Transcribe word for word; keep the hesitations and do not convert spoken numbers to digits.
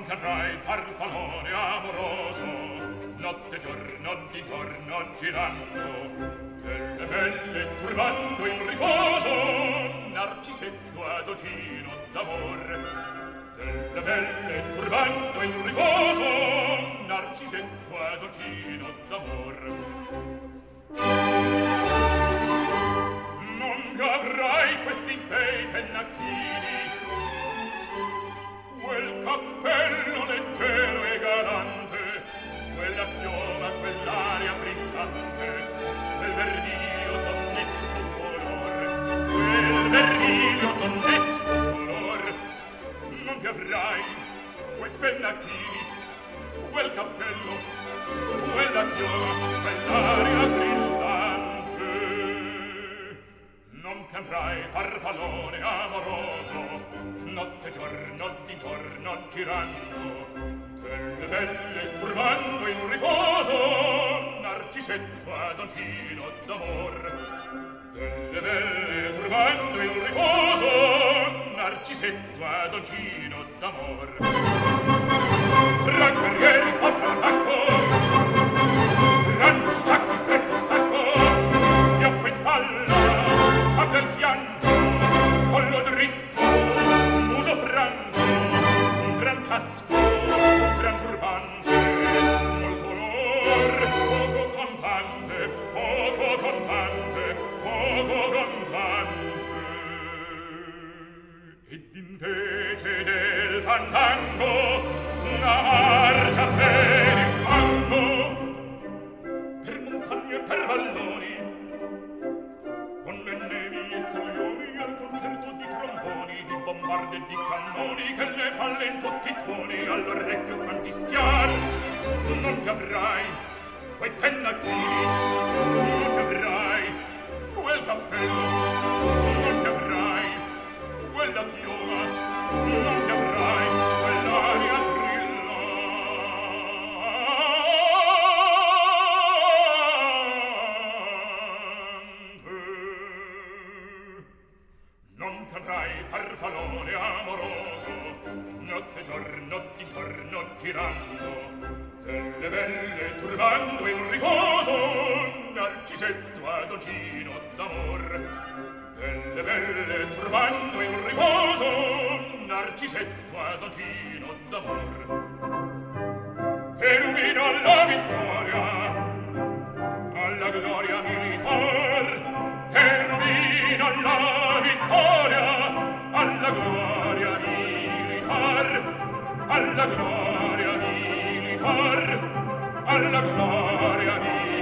caprai farfallone amoroso, notte giorno di giorno girando, delle belle turbando in riposo, narcisetto adocino d'amor. Delle belle turbando in riposo, narcisetto adocino d'amor. Non avrai questi bei pennacchini, quel cappello leggero e galante, quella chioma, quell'aria brillante, quel verniglio donnesco color, quel verniglio donnesco color. Non ti avrai quei pennacchini, quel cappello, quella chioma, quell'aria brillante. Non ti avrai farfallone amoroso, notte giorno di giorno girando, delle belle turbando in riposo, narcisetto adocino d'amor. Delle belle turbando in riposo, narcisetto adocino d'amor. Tra guerrieri offre al bacco, gran stacco stretto sacco, schioppo in spalla, sciabbia al fianco, collo dritto, muso franco, un gran casco, un gran turbante, molto onor, poco contante, poco contante, poco contante. Ed invece del fandango una marcia per il fango, per montagne e per valloni, con le nevi e soglioni al concerto di tromboni, di bombarde e di cannoni che le palle in tutti i tuoni all'orecchio fan fischiar. Non ti avrai quei pennacchini, non ti avrai quel cappello, non ti avrai quella chioma, non ti avrai quell'aria brillante. Non ti avrai farfallone amoroso, notte giorno di giorno girando, delle belle turbando in riposo, narcisetto adocino d'amor. Delle belle turbando in riposo, narcisetto adocino d'amor. Cherubino alla vittoria, alla gloria militar, cherubino alla vittoria, alla gloria militar, alla gloria militar, alla gloria militar.